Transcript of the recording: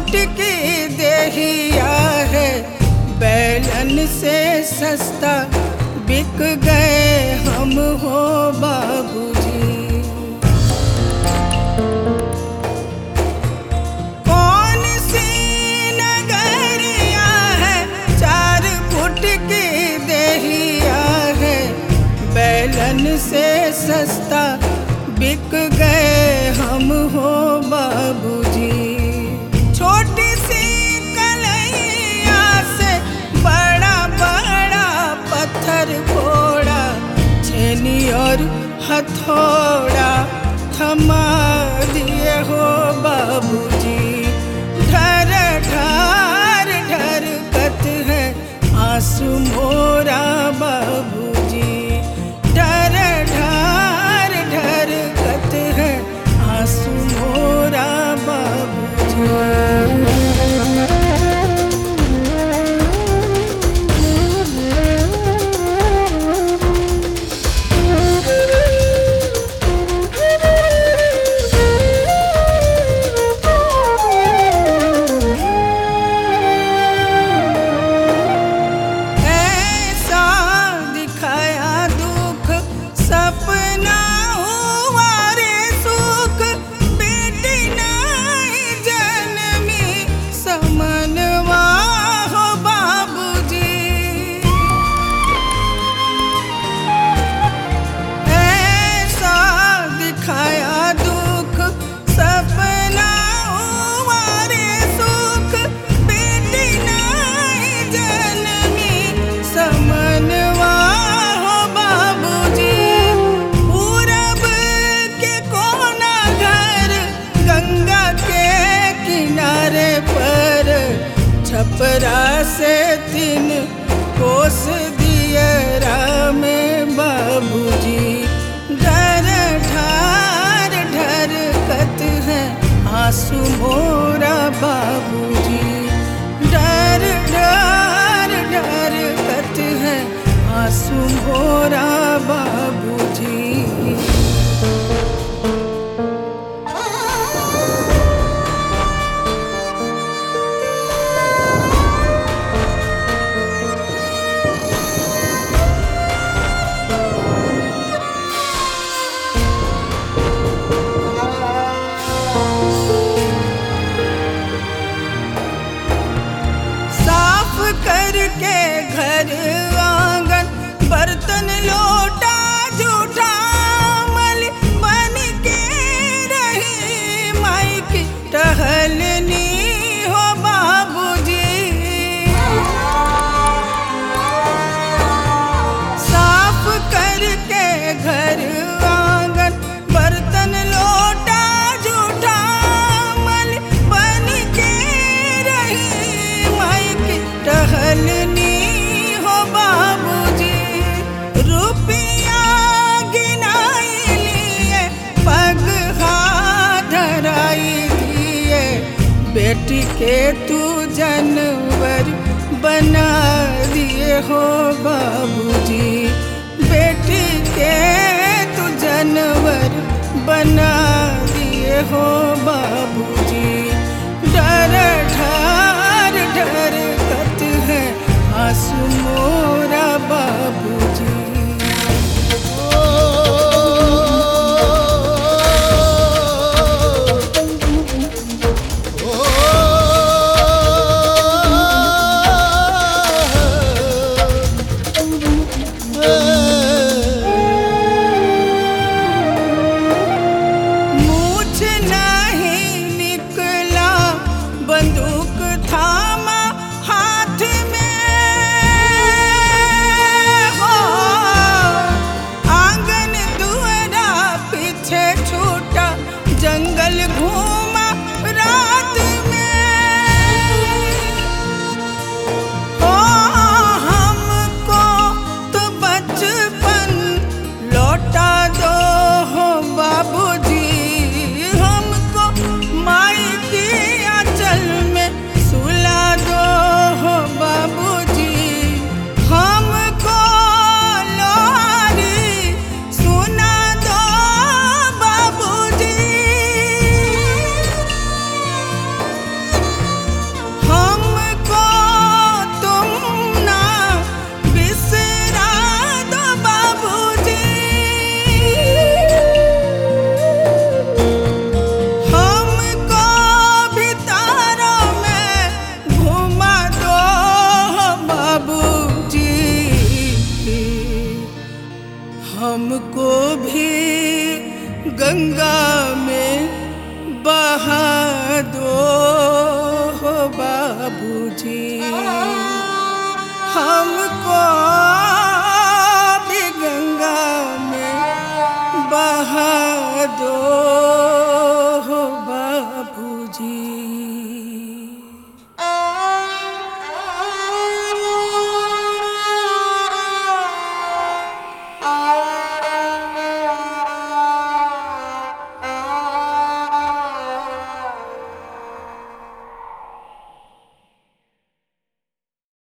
छोट की देहिया है, बैलन से सस्ता बिक गए हम हो बाबूजी। कौन सी नगरिया है, 4 फुट की देहिया है, बैलन से सस्ता बिक गए हम हो बाबूजी। छोटी सी कलैया से बड़ा बड़ा पत्थर फोड़ा, छेनी और हथौड़ा थमा दिए हो बाबूजी। ढर ढार ढरकत है आंसू मोरा बाबूजी। ढर ढार ढरकत है आंसू मोरा बाबूजी। छपरा से 3 कोस दियरा में बाबूजी। ढर ढार ढरकत है आंसू मोरा बाबूजी। ढर ढार ढरकत है आंसू मोरा बाबूजी। करके घर आंगन बर्तन लोटा जूठा मल बन के रही माई की टहलनी हो बाबूजी। साफ करके घर आंगन बर्तन लोटा जूठा मल बन के रही माई की टहलनी हो बाबूजी। रुपया गिनाई लिए पग हाथ धराई दिए, बेटी के तू जानवर बना दिए हो बाबूजी। बेटी के तू जानवर बना दिए हो बाबूजी। डर ढार ढरकत है आंसू मोरा बाबूजी। मूछ नहीं निकल गंगा में बहा दो हो बाबूजी, हमको भी गंगा में बहा दो।